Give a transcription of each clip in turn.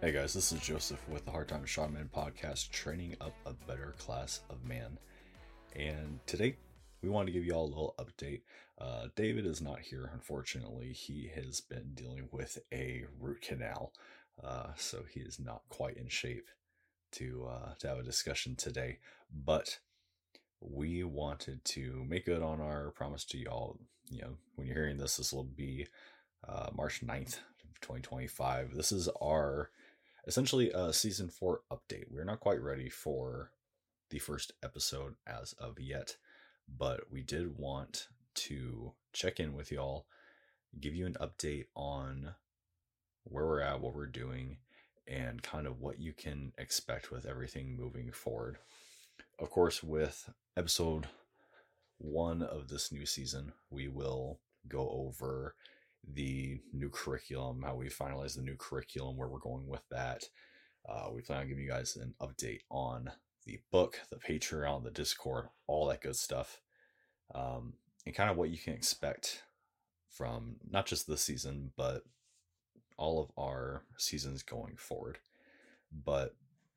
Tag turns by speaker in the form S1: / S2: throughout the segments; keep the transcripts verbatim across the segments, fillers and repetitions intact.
S1: Hey guys, this is Joseph with the Hard Time Shot Man podcast, training up a better class of man. And today we want to give you all a little update. Uh, David is not here, unfortunately. He has been dealing with a root canal, uh, so he is not quite in shape to uh, to have a discussion today. But we wanted to make good on our promise to y'all. You know, when you're hearing this, this will be uh, March ninth, twenty twenty-five. This is our essentially a season four update. We're not quite ready for the first episode as of yet, but we did want to check in with y'all, give you an update on where we're at, what we're doing, and kind of what you can expect with everything moving forward. Of course, with episode one of this new season, we will go over the new curriculum, how we finalize the new curriculum, where we're going with that. Uh, we plan on giving you guys an update on the book, the Patreon, the Discord, all that good stuff, um, and kind of what you can expect from not just this season, but all of our seasons going forward. But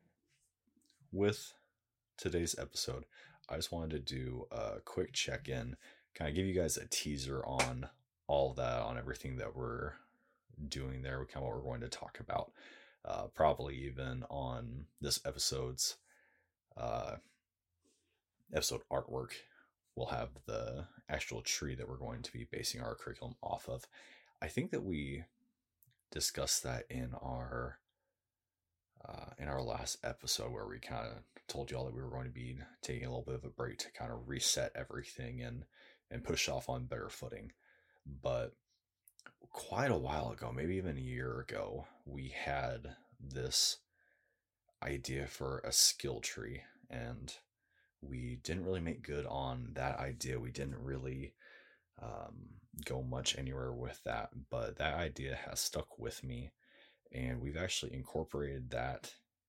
S1: with today's episode, I just wanted to do a quick check-in, kind of give you guys a teaser on all that, on everything that we're doing there, kind of what we're going to talk about, uh, probably even on this episode's uh, episode artwork. We'll have the actual tree that we're going to be basing our curriculum off of. I think that we discussed that in our uh, in our last episode, where we kind of told you all that we were going to be taking a little bit of a break to kind of reset everything and and push off on better footing. But quite a while ago, maybe even a year ago, we had this idea for a skill tree, and we didn't really make good on that idea. We didn't really um, go much anywhere with that, but that idea has stuck with me, and we've actually incorporated that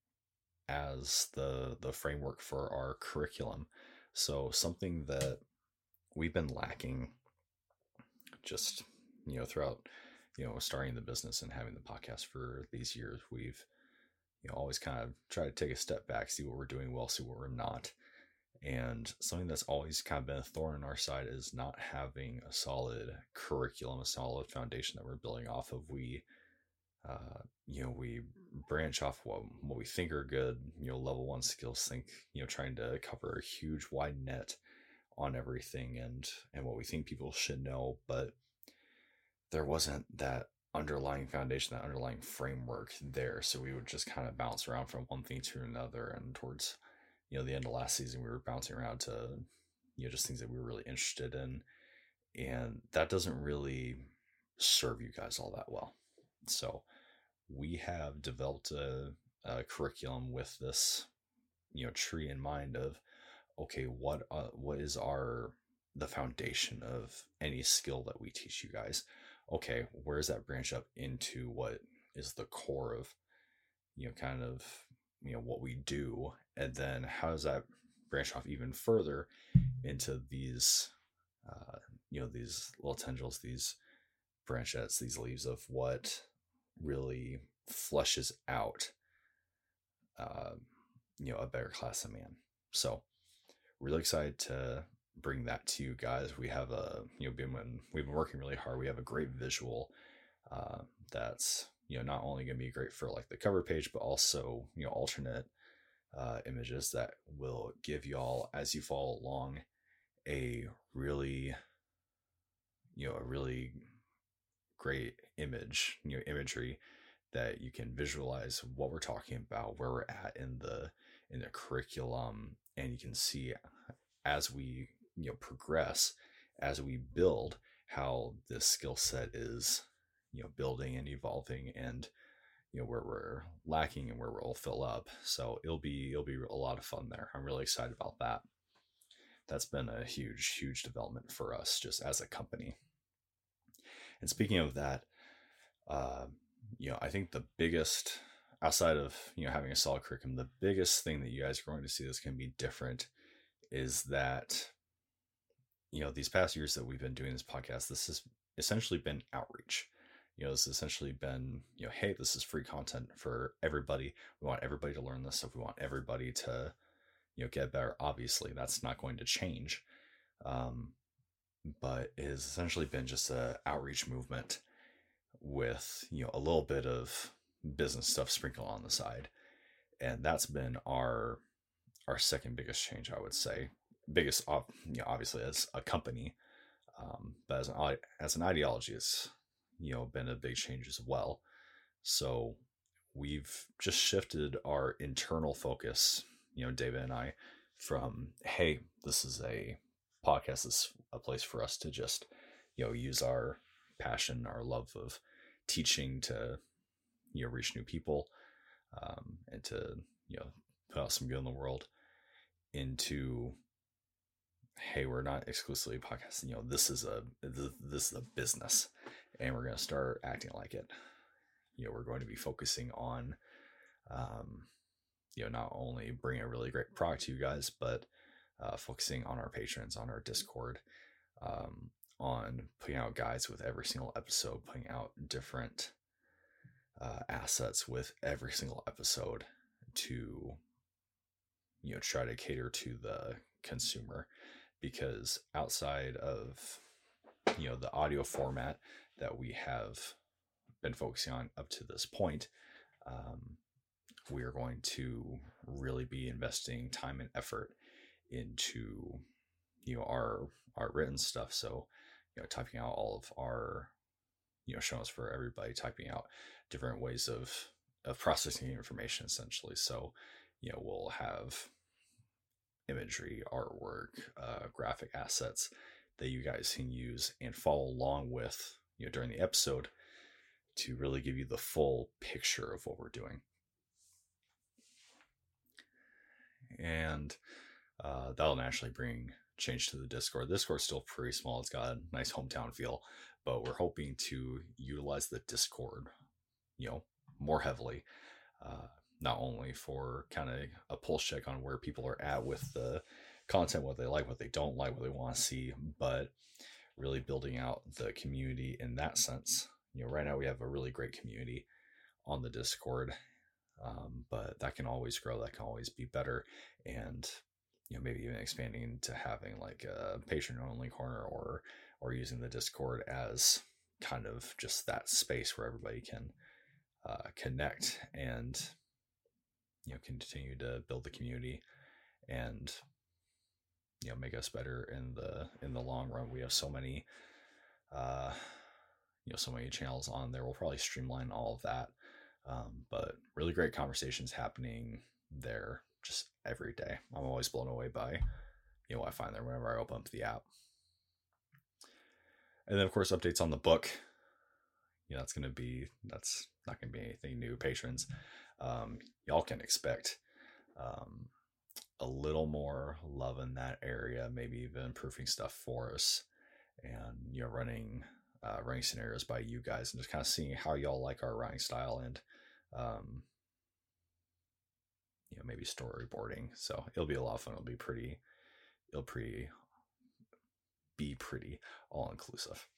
S1: as the the framework for our curriculum. So something that we've been lacking just, you know, throughout, you know, starting the business and having the podcast for these years, we've, you know, always kind of tried to take a step back, see what we're doing well, see what we're not. And something that's always kind of been a thorn in our side is not having a solid curriculum, a solid foundation that we're building off of. We, uh, you know, we branch off what, what we think are good, you know, level one skills, think, you know, trying to cover a huge wide net on everything and, and what we think people should know. But there wasn't that underlying foundation, that underlying framework there. So we would just kind of bounce around from one thing to another. And towards, you know, the end of last season, we were bouncing around to, you know, just things that we were really interested in. And that doesn't really serve you guys all that well. So we have developed a, a curriculum with this, you know, tree in mind of, okay, what, uh, what is our, the foundation of any skill that we teach you guys? Okay, where does that branch up into what is the core of, you know, kind of, you know, what we do? And then how does that branch off even further into these, uh, you know, these little tendrils, these branchettes, these leaves of what really fleshes out, uh, you know, a better class of man. So really excited to bring that to you guys. We have a, you know, been, we've been working really hard. We have a great visual uh, that's, you know, not only going to be great for like the cover page, but also, you know, alternate uh, images that will give y'all, as you follow along, a really, you know, a really great image, you know, imagery that you can visualize what we're talking about, where we're at in the in the curriculum, and you can see as we, you know, progress, as we build, how this skill set is, you know, building and evolving, and, you know, where we're lacking and where we'll fill up. So it'll be it'll be a lot of fun there. I'm really excited about that. That's been a huge, huge development for us just as a company. And speaking of that, uh, you know, I think the biggest, outside of, you know, having a solid curriculum, the biggest thing that you guys are going to see that's going to be different is that, you know, these past years that we've been doing this podcast, this has essentially been outreach. You know, this has essentially been, you know, hey, this is free content for everybody. We want everybody to learn this stuff. We want everybody to, you know, get better. Obviously, that's not going to change. Um, but it has essentially been just a outreach movement with, you know, a little bit of business stuff sprinkled on the side. And that's been our our second biggest change, I would say. Biggest, you know, obviously as a company, um, but as an as an ideology, it's, you know, been a big change as well. So we've just shifted our internal focus, you know, David and I, from, hey, this is a podcast, this is a place for us to just, you know, use our passion, our love of teaching to, you know, reach new people, um, and to, you know, put out some good in the world, into, hey, we're not exclusively podcasting, you know, this is a this is a business, and we're going to start acting like it. You know, we're going to be focusing on, um, you know, not only bringing a really great product to you guys, but uh, focusing on our patrons, on our Discord, um, on putting out guides with every single episode, putting out different uh, assets with every single episode to, you know, try to cater to the consumer. Because outside of, you know, the audio format that we have been focusing on up to this point, um, we are going to really be investing time and effort into, you know, our our written stuff. So, you know, typing out all of our, you know, show notes for everybody, typing out different ways of of processing information, essentially. So, you know, we'll have imagery, artwork, uh, graphic assets that you guys can use and follow along with, you know, during the episode, to really give you the full picture of what we're doing. And uh, that'll naturally bring change to the Discord. The Discord's still pretty small. It's got a nice hometown feel, but we're hoping to utilize the Discord, you know, more heavily. Uh, not only for kind of a pulse check on where people are at with the content, what they like, what they don't like, what they want to see, but really building out the community in that sense. You know, right now we have a really great community on the Discord, um, but that can always grow. That can always be better. And, you know, maybe even expanding into having like a patron only corner, or, or using the Discord as kind of just that space where everybody can uh, connect and, you know, continue to build the community and, you know, make us better in the in the long run. We have so many uh you know so many channels on there. We'll probably streamline all of that, um, but really great conversations happening there just every day. I'm always blown away by, you know, what I find there whenever I open up the app. And then of course updates on the book. You know, that's gonna be that's not gonna be anything new, patrons. Um, y'all can expect um, a little more love in that area, maybe even improving stuff for us, and, you know, running uh, running scenarios by you guys, and just kind of seeing how y'all like our writing style, and um, you know, maybe storyboarding. So it'll be a lot of fun. It'll be pretty. It'll pretty be pretty all inclusive.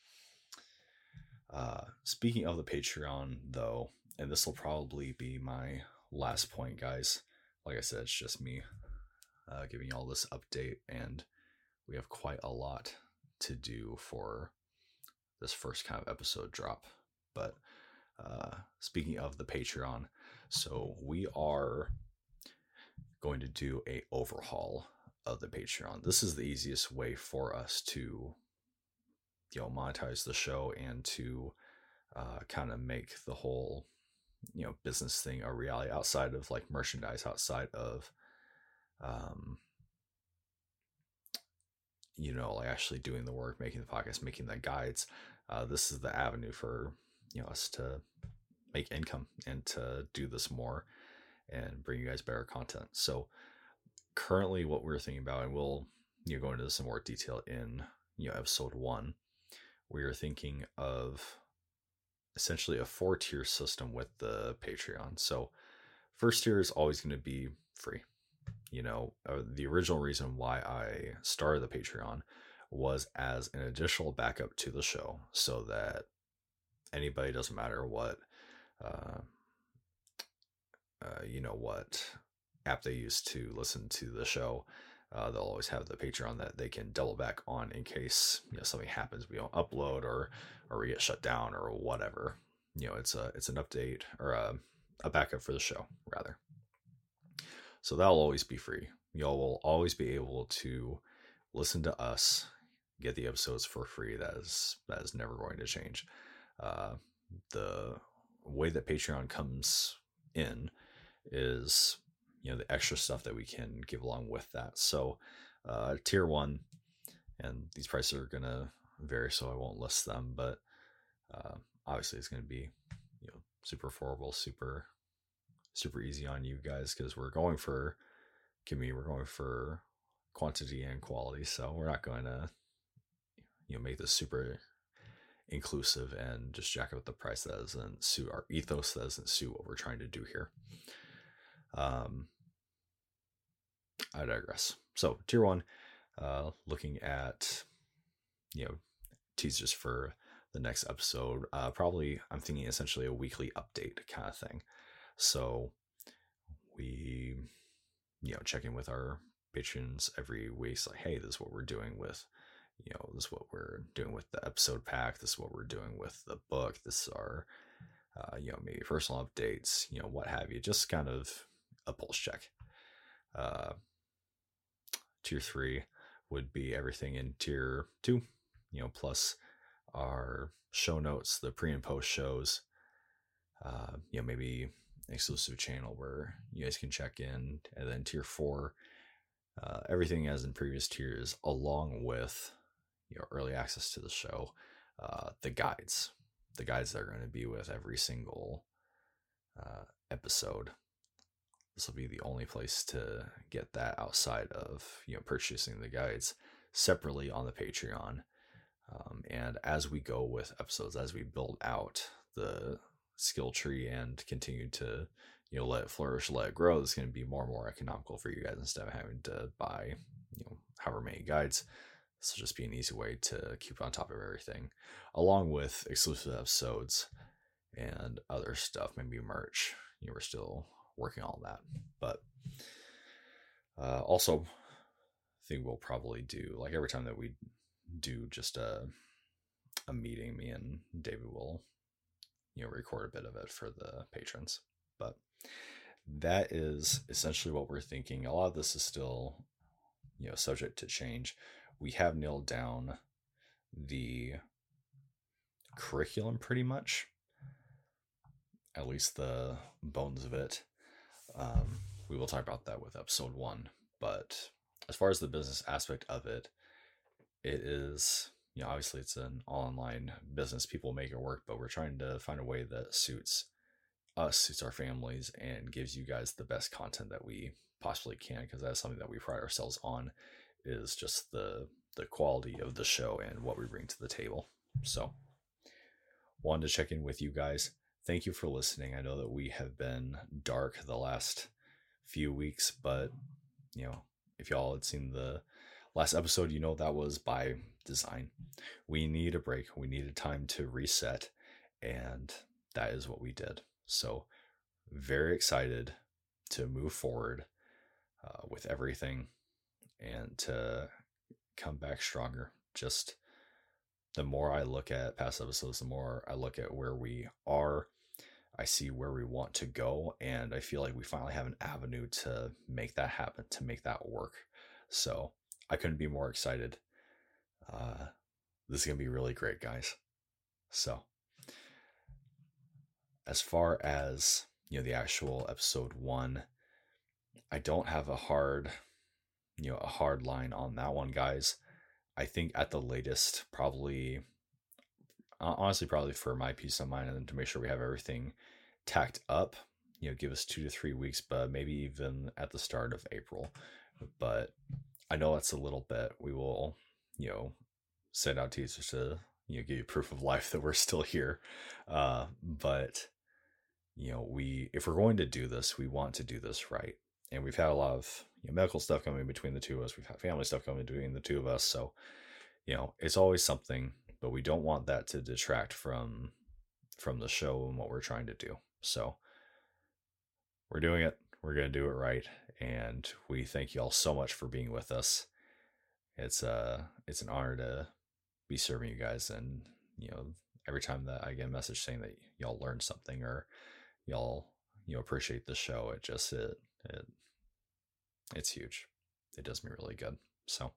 S1: Uh, speaking of the Patreon, though, and this will probably be my last point, guys. Like I said, it's just me uh, giving y'all this update, and we have quite a lot to do for this first kind of episode drop. But uh, speaking of the Patreon, so we are going to do a overhaul of the Patreon. This is the easiest way for us to, you know, monetize the show and to uh, kind of make the whole, you know, business thing a reality, outside of like merchandise, outside of um you know, like actually doing the work, making the podcast, making the guides. Uh, this is the avenue for, you know, us to make income and to do this more and bring you guys better content. So currently what we're thinking about, and we'll, you know, go into some more detail in, you know, episode one, we are thinking of essentially a four tier system with the Patreon. So first tier is always going to be free. You know, uh, the original reason why I started the Patreon was as an additional backup to the show, so that anybody, doesn't matter what, uh, uh, you know, what app they use to listen to the show. Uh, they'll always have the Patreon that they can double back on in case, you know, something happens, we don't upload, or or we get shut down or whatever. You know, it's a it's an update, or a, a backup for the show rather. So that'll always be free. Y'all will always be able to listen to us, get the episodes for free. That is that is never going to change. Uh, the way that Patreon comes in is, you know, the extra stuff that we can give along with that. So uh, tier one, and these prices are gonna vary, so I won't list them, but uh, obviously it's gonna be, you know, super affordable, super super easy on you guys, because we're going for community, we're going for quantity and quality. So we're not going to, you know, make this super inclusive and just jack up the price that doesn't suit our ethos, that doesn't suit what we're trying to do here. Um, I digress. So tier one, uh, looking at, you know, teasers for the next episode. Uh, probably, I'm thinking essentially a weekly update kind of thing. So we, you know, check in with our patrons every week. It's like, hey, this is what we're doing with, you know, this is what we're doing with the episode pack. This is what we're doing with the book. This is our, uh, you know, maybe personal updates, you know, what have you. Just kind of a pulse check. Uh, tier three would be everything in tier two, you know, plus our show notes, the pre and post shows, uh, you know, maybe an exclusive channel where you guys can check in. And then tier four, uh, everything as in previous tiers, along with, you know, early access to the show, uh, the guides, the guides that are going to be with every single uh, episode. This will be the only place to get that outside of, you know, purchasing the guides separately on the Patreon. Um, and as we go with episodes, as we build out the skill tree and continue to, you know, let it flourish, let it grow, it's going to be more and more economical for you guys instead of having to buy, you know, however many guides. This will just be an easy way to keep on top of everything, along with exclusive episodes and other stuff, maybe merch. You know, we're still working on that, but uh, also, I think we'll probably do, like, every time that we do just a a meeting, me and David will, you know, record a bit of it for the patrons. But that is essentially what we're thinking. A lot of this is still, you know, subject to change. We have nailed down the curriculum pretty much, at least the bones of it. Um, we will talk about that with episode one. But as far as the business aspect of it, it is, you know, obviously it's an online business. People make it work, but we're trying to find a way that suits us, suits our families, and gives you guys the best content that we possibly can, because that's something that we pride ourselves on, is just the the quality of the show and what we bring to the table. So wanted to check in with you guys. Thank you for listening. I know that we have been dark the last few weeks, but, you know, if y'all had seen the last episode, you know that was by design. We need a break. We needed time to reset, and that is what we did. So very excited to move forward uh, with everything and to come back stronger. Just the more I look at past episodes, the more I look at where we are, I see where we want to go, and I feel like we finally have an avenue to make that happen, to make that work. So I couldn't be more excited. Uh, this is going to be really great, guys. So as far as, you know, the actual episode one, I don't have a hard, you know, a hard line on that one, guys. I think at the latest, probably, honestly, probably for my peace of mind and to make sure we have everything tacked up, you know, give us two to three weeks, but maybe even at the start of April. But I know that's a little bit. We will, you know, send out teasers to, you know, give you proof of life that we're still here. Uh, but, you know, we, if we're going to do this, we want to do this right. And we've had a lot of, you know, medical stuff coming between the two of us. We've had family stuff coming between the two of us. So, you know, it's always something, but we don't want that to detract from, from the show and what we're trying to do. So we're doing it. We're going to do it right. And we thank you all so much for being with us. It's uh it's an honor to be serving you guys. And, you know, every time that I get a message saying that y'all learned something or y'all, you know, appreciate the show, it just, it, it it's huge. It does me really good. So,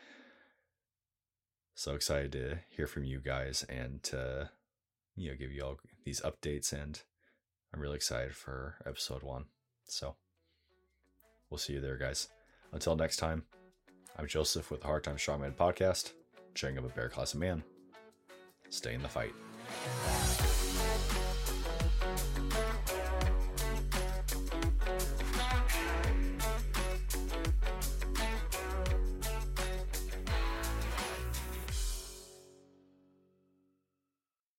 S1: so excited to hear from you guys and to, you know, give you all these updates. And I'm really excited for episode one. So we'll see you there, guys. Until next time, I'm Joseph with the Hard Time Strongman podcast, cheering up a better class of man. Stay in the fight.